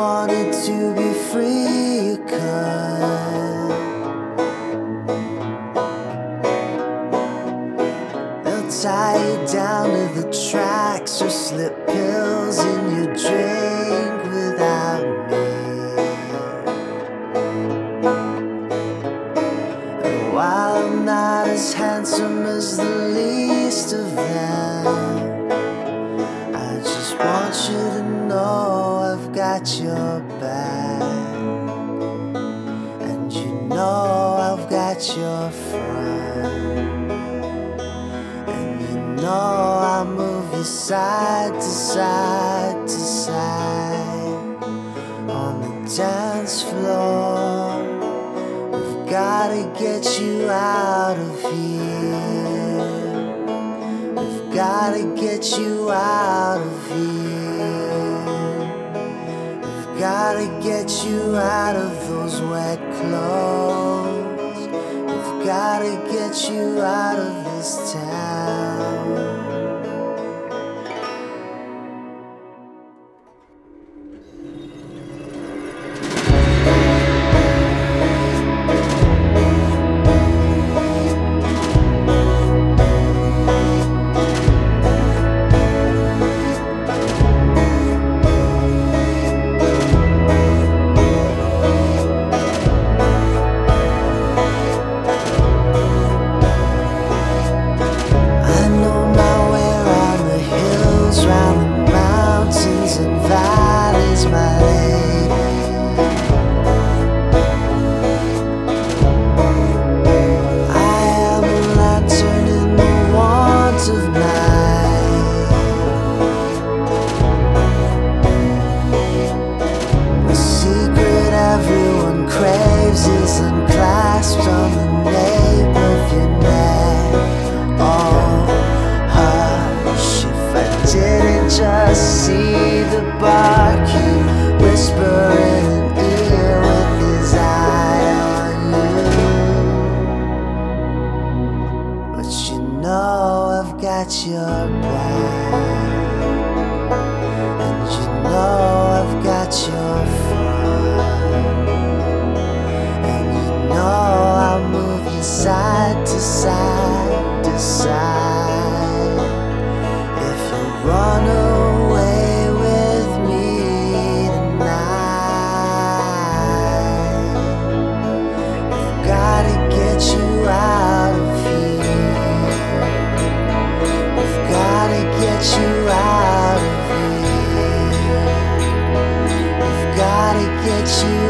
wanted to be free, you could. They'll tie you down to the tracks or slip pills in your drink without me. And while I'm not as handsome as the least of them, I just want you to know I've got your back, and you know I've got your front, and you know I'll move you side to side to side on the dance floor. We've gotta get you out of here. We've gotta get you out of here. We've gotta get you out of those wet clothes. We've gotta get you out of this town. Just see the barkeep whisper in an ear with his eye on you. But you know I've got your back, and you know I've got your front, and you know I'll move you side to side to side if you run away with me tonight. We've gotta get you out of here. We've gotta get you out of here. We've gotta get you